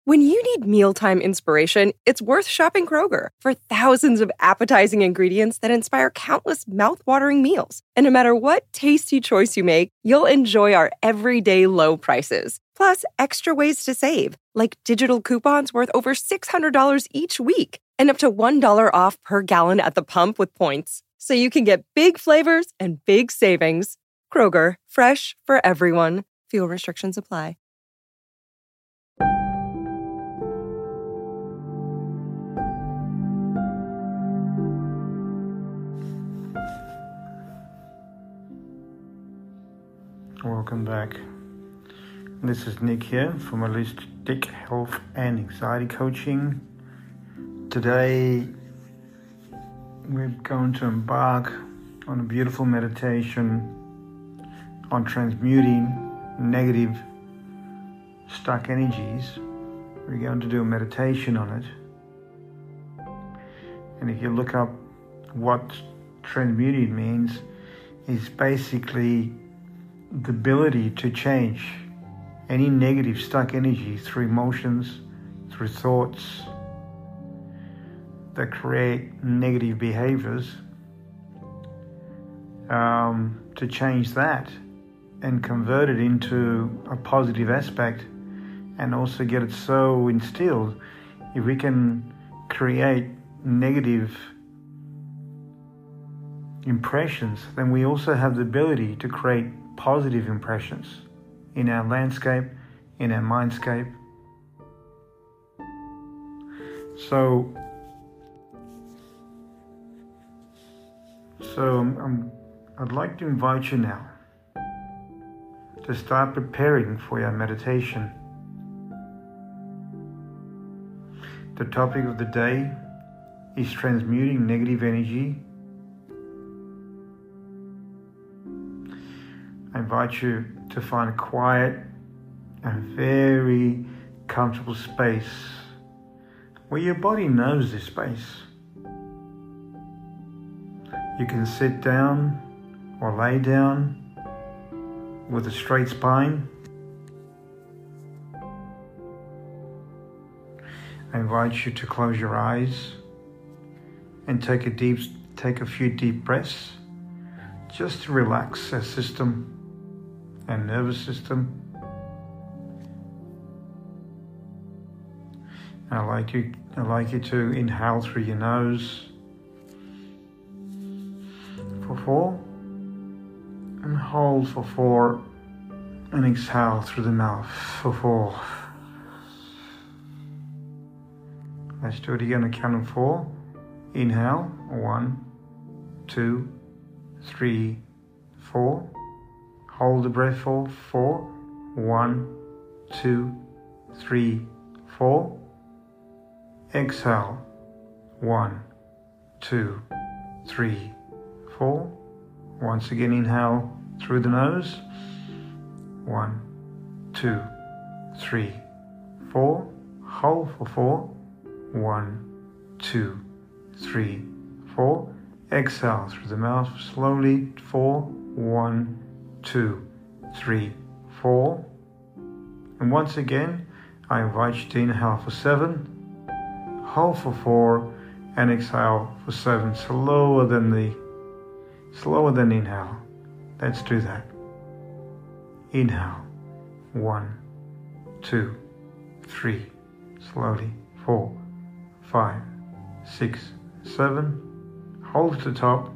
When you need mealtime inspiration, it's worth shopping Kroger for thousands of appetizing ingredients that inspire countless mouth-watering meals. And no matter what tasty choice you make, you'll enjoy our everyday low prices. Plus, extra ways to save, like digital coupons worth over $600 each week and up to $1 off per gallon at the pump with points. So you can get big flavors and big savings. Kroger, fresh for everyone. Fuel restrictions apply. Welcome back. This is Nick here from Holistic Health and Anxiety Coaching. Today we're going to embark on a beautiful meditation on transmuting negative stuck energies. We're going to do a meditation on it. And if you look up what transmuting means, it's basically the ability to change any negative stuck energy through emotions, through thoughts that create negative behaviors, to change that and convert it into a positive aspect, and also get it so instilled. If we can create negative impressions, then we also have the ability to create positive impressions in our landscape, in our mindscape. So I'd like to invite you now to start preparing for your meditation. The topic of the day is transmuting negative energy. I invite you to find a quiet and very comfortable space where your body knows this space. You can sit down or lay down with a straight spine. I invite you to close your eyes and take a few deep breaths just to relax our system and nervous system. I'd like you to inhale through your nose for 4, and hold for 4, and exhale through the mouth for 4. Let's do it again. I count of 4. Inhale, 1, 2, 3, 4. Hold the breath for 4. 1, 2, 3, 4. Exhale. 1, 2, 3, 4. Once again, inhale through the nose. 1, 2, 3, 4. Hold for 4. 1, 2, 3, 4. Exhale through the mouth slowly. 4. 1, 2, 3, 4. And once again, I invite you to inhale for 7. Hold for 4 and exhale for 7. Slower than inhale. Let's do that. Inhale. 1, 2, 3. Slowly. 4, 5, 6, 7. Hold to the top.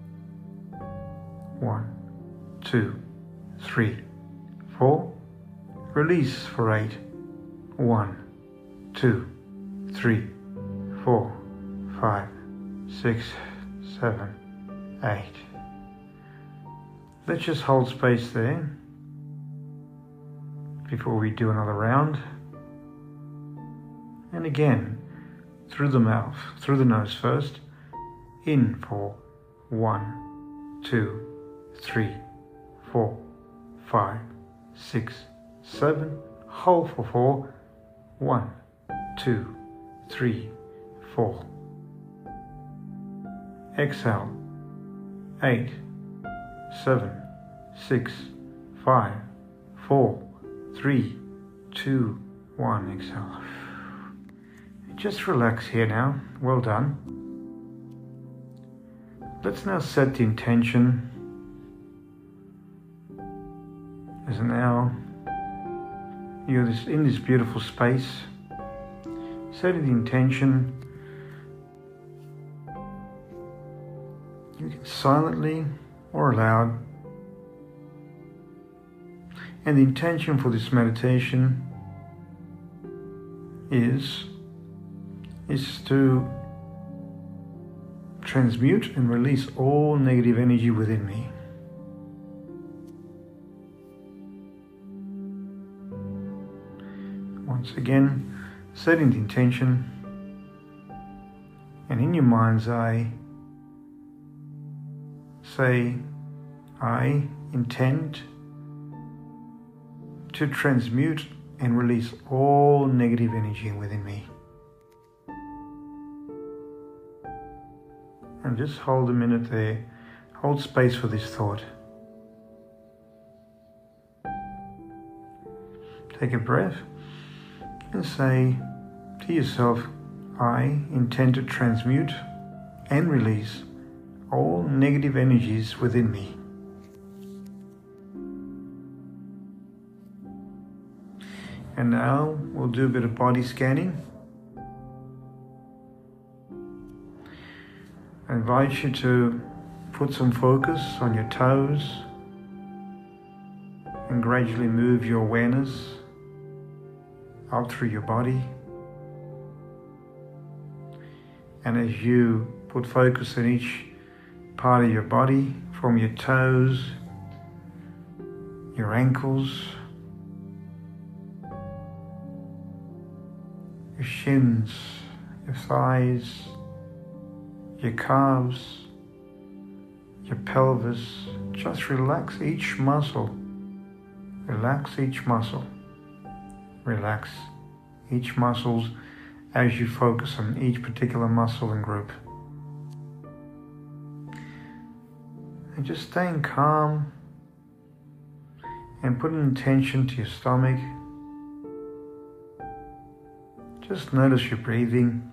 1, 2, 3, 4. Release for 8. 1, 2, 3, 4, 5, 6, 7, 8. Let's just hold space there before we do another round. And again, through the mouth, through the nose first. In for 1, 2, 3, 4, 5, 6, 7. Hold for 4. 1, 2, 3, 4. Exhale. 8, 7, 6, 5, 4, 3, 2, 1. Exhale. just relax here now. Well done. Let's now set the intention. As now you're in this beautiful space, setting the intention. You can silently or aloud. And the intention for this meditation is to transmute and release all negative energy within me. Once again, setting the intention, and in your mind's eye, say, I intend to transmute and release all negative energy within me. And just hold a minute there, hold space for this thought. Take a breath and say to yourself, I intend to transmute and release all negative energies within me. And now we'll do a bit of body scanning. I invite you to put some focus on your toes and gradually move your awareness up through your body. And as you put focus on each part of your body, from your toes, your ankles, your shins, your thighs, your calves, your pelvis, just relax each muscle. Relax each muscle. Relax each muscle as you focus on each particular muscle and group. And just staying calm and put an intention to your stomach. Just notice your breathing,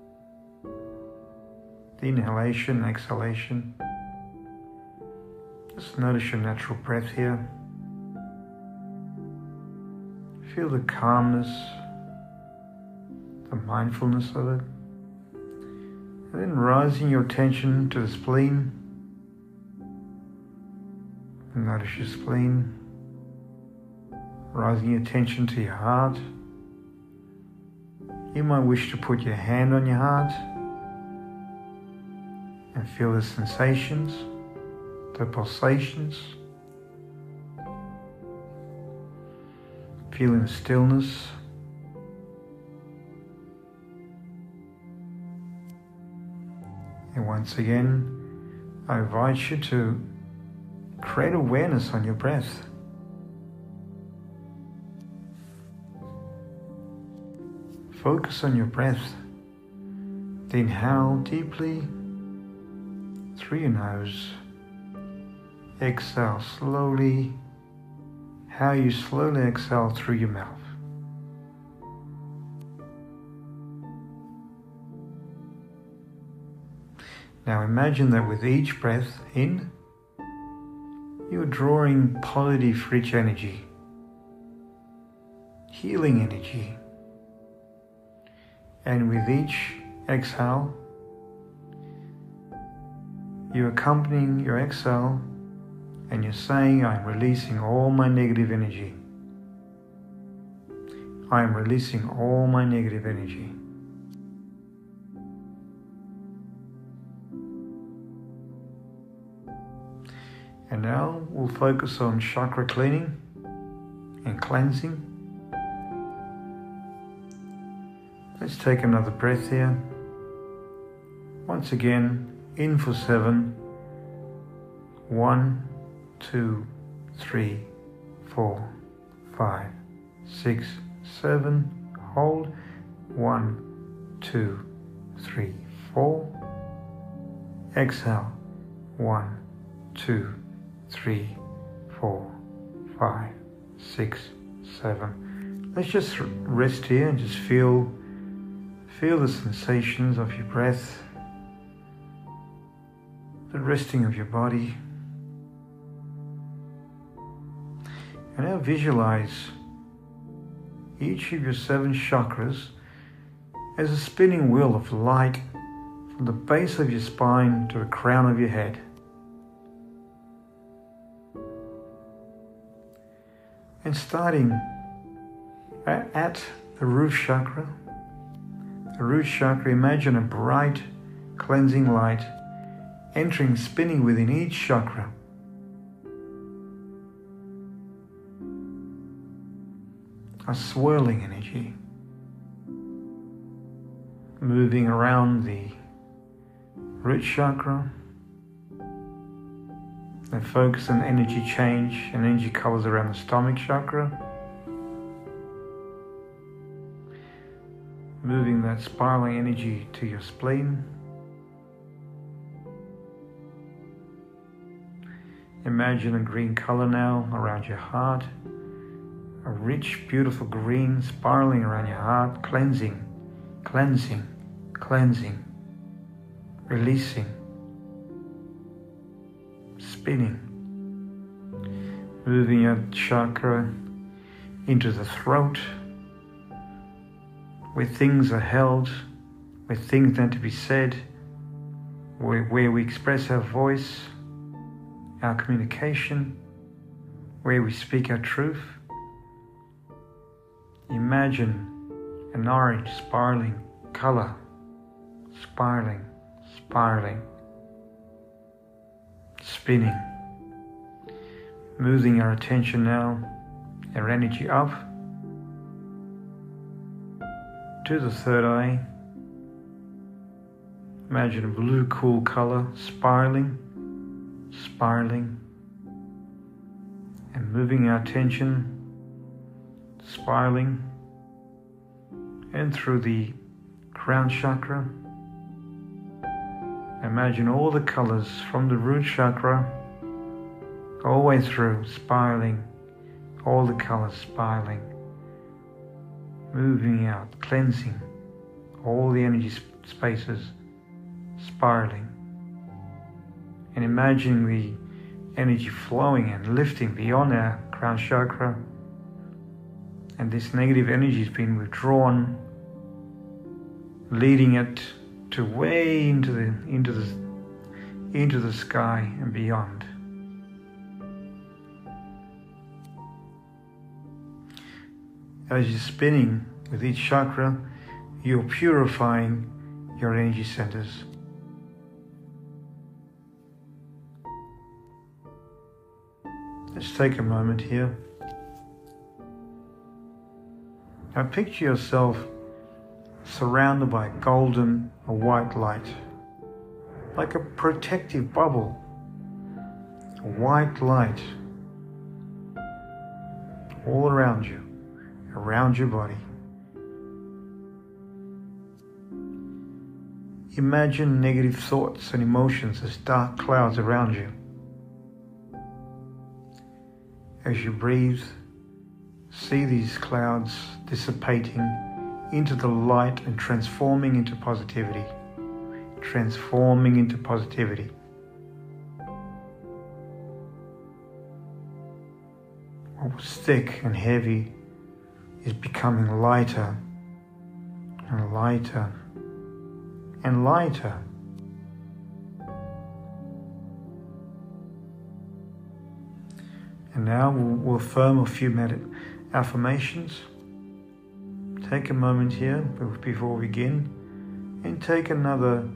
the inhalation, exhalation. Just notice your natural breath here. Feel the calmness, the mindfulness of it. And then rising your attention to the spleen. And notice your spleen. Rising your attention to your heart. You might wish to put your hand on your heart and feel the sensations, the pulsations. Feeling the stillness. And once again, I invite you to create awareness on your breath. Focus on your breath. Inhale deeply through your nose. Exhale slowly. How you slowly exhale through your mouth. Now imagine that with each breath in, you are drawing positive, rich energy, healing energy. And with each exhale, you're accompanying your exhale and you're saying, I'm releasing all my negative energy. I am releasing all my negative energy. And now we'll focus on chakra cleaning and cleansing. Let's take another breath here. Once again, in for 7. 1, 2, 3, 4, 5, 6, 7. Hold. 1, 2, 3, 4. Exhale. 1, 2, 3, 4, 5, 6, 7. Let's just rest here and just feel Feel the sensations of your breath, the resting of your body. And now visualize each of your 7 chakras as a spinning wheel of light from the base of your spine to the crown of your head. And starting at the root chakra, imagine a bright, cleansing light entering, spinning within each chakra. A swirling energy moving around the root chakra. Then focus on energy change and energy colors around the stomach chakra. Moving that spiraling energy to your spleen. Imagine a green color now around your heart. A rich, beautiful green spiraling around your heart, cleansing, cleansing, cleansing, releasing, spinning, moving your chakra into the throat, where things are held, where things need to be said, where we express our voice, our communication, where we speak our truth. Imagine an orange spiraling color, spiraling, spiraling, spinning. Moving our attention now, our energy up to the third eye. Imagine a blue cool color spiraling, spiraling, and moving our attention, spiraling, and through the crown chakra. Imagine all the colors from the root chakra all the way through, spiraling, all the colors spiraling, moving out, cleansing all the energy spaces, spiraling, and imagining the energy flowing and lifting beyond our crown chakra, and this negative energy has been withdrawn, leading it to way into the sky and beyond. As you're spinning with each chakra, you're purifying your energy centers. Let's take a moment here. Now picture yourself surrounded by golden or white light, like a protective bubble, a white light all around you, around your body. Imagine negative thoughts and emotions as dark clouds around you. As you breathe, see these clouds dissipating into the light and transforming into positivity. Transforming into positivity. What was thick and heavy is becoming lighter and lighter and lighter. And now we'll affirm a few affirmations. Take a moment here before we begin, and take another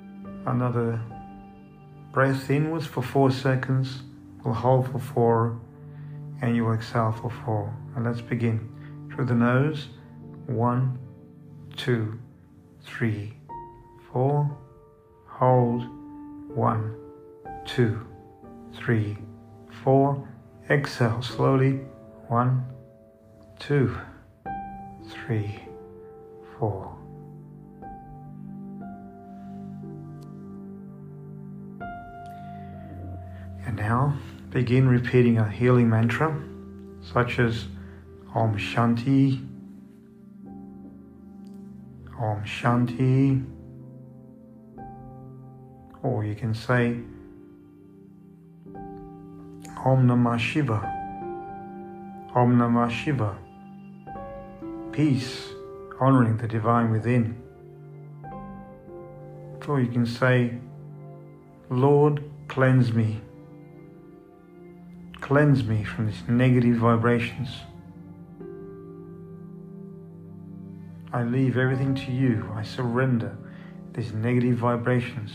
breath inwards for 4 seconds. We'll hold for 4, and you will exhale for 4. And let's begin. Through the nose, 1, 2, 3, 4. Hold, 1, 2, 3, 4. Exhale slowly, 1, 2, 3, 4. And now begin repeating a healing mantra such as Om Shanti, Om Shanti, or you can say Om Namah Shiva, Om Namah Shiva, peace, honoring the divine within. Or you can say, Lord, cleanse me from these negative vibrations. I leave everything to you. I surrender these negative vibrations.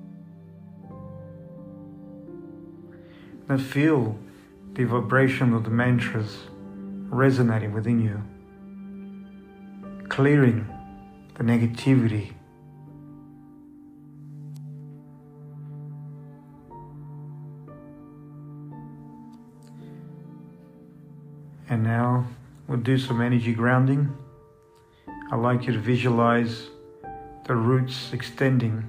Now feel the vibration of the mantras resonating within you, clearing the negativity. And now we'll do some energy grounding. I'd like you to visualize the roots extending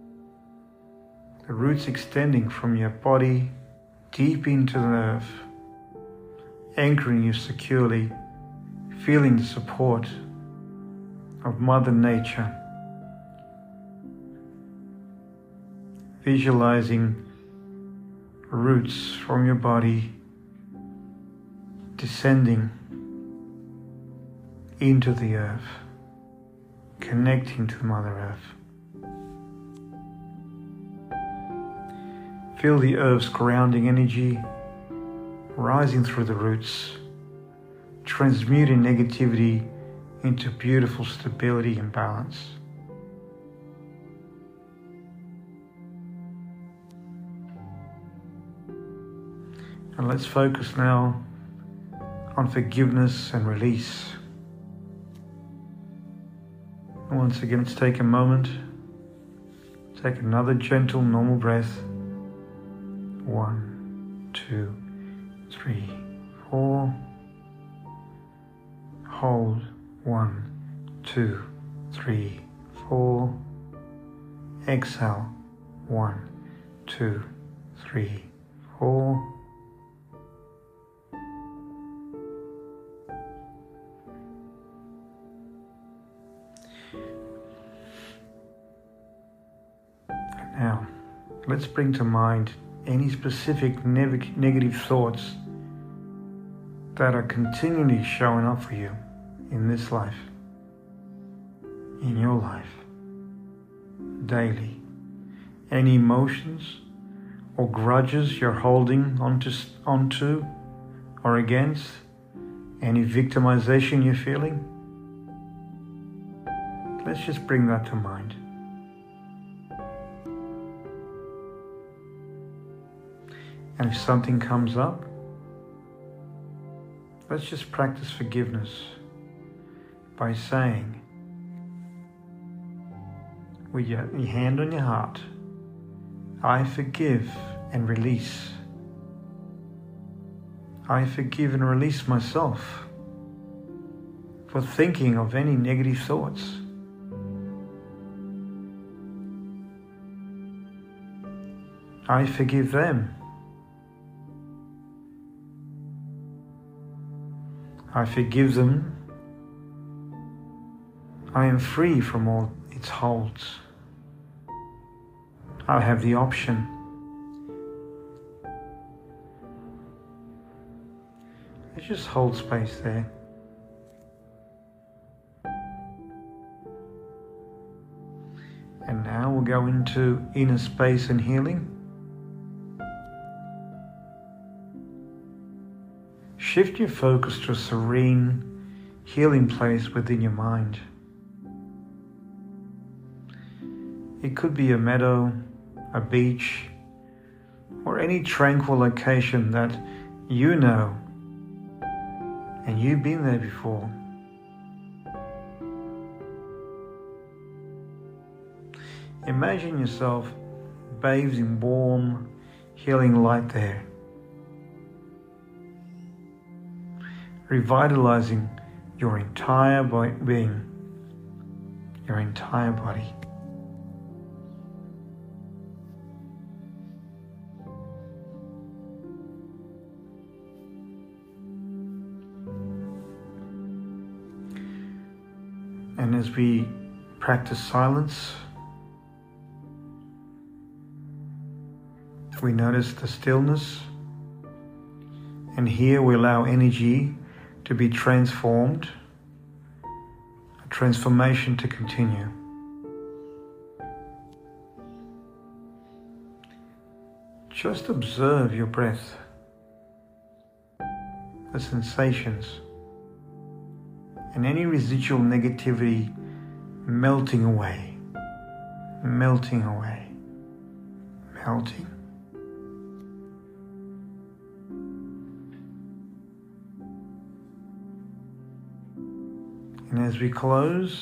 from your body deep into the earth, anchoring you securely, feeling the support of Mother Nature. Visualizing roots from your body descending into the earth, connecting to Mother Earth. Feel the earth's grounding energy rising through the roots, transmuting negativity into beautiful stability and balance. And let's focus now on forgiveness and release. And once again, let's take a moment. Take another gentle, normal breath. 1, 2, 3, 4. Hold. 1, 2, 3, 4. Exhale. 1, 2, 3, 4. Now, let's bring to mind any specific negative thoughts that are continually showing up for you in this life, in your life, daily. Any emotions or grudges you're holding onto or against, any victimization you're feeling, let's just bring that to mind. And if something comes up, let's just practice forgiveness by saying, with your hand on your heart, I forgive and release. I forgive and release myself for thinking of any negative thoughts. I forgive them. I forgive them. I am free from all its holds. I have the option. Let's just hold space there. And now we'll go into inner space and healing. Shift your focus to a serene, healing place within your mind. It could be a meadow, a beach, or any tranquil location that you know and you've been there before. Imagine yourself bathed in warm, healing light there, revitalizing your entire being, your entire body. And as we practice silence. We notice the stillness, and here we allow energy to be transformed, a transformation to continue. Just observe your breath, the sensations, and any residual negativity melting away, melting away, melting. And as we close,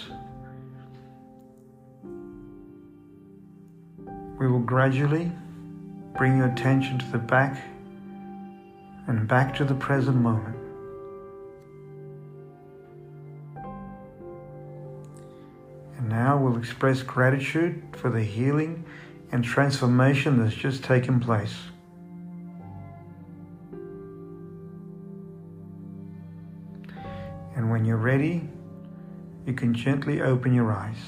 we will gradually bring your attention to the back and back to the present moment. And now we'll express gratitude for the healing and transformation that's just taken place. And when you're ready, you can gently open your eyes.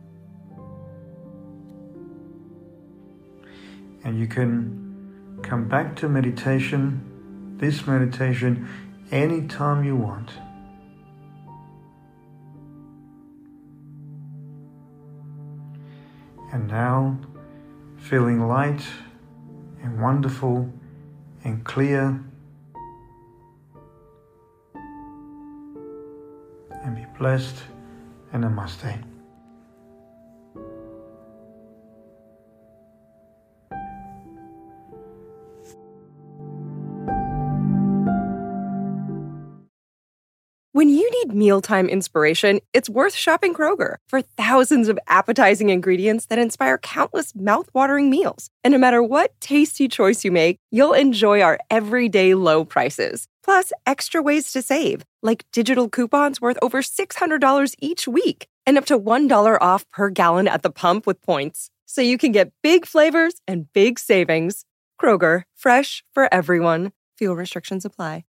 And you can come back to meditation, this meditation, anytime you want. And now, feeling light and wonderful and clear, and be blessed, and namaste. When you need mealtime inspiration, it's worth shopping Kroger for thousands of appetizing ingredients that inspire countless mouth-watering meals. And no matter what tasty choice you make, you'll enjoy our everyday low prices. Plus, extra ways to save, like digital coupons worth over $600 each week and up to $1 off per gallon at the pump with points. So you can get big flavors and big savings. Kroger, fresh for everyone. Fuel restrictions apply.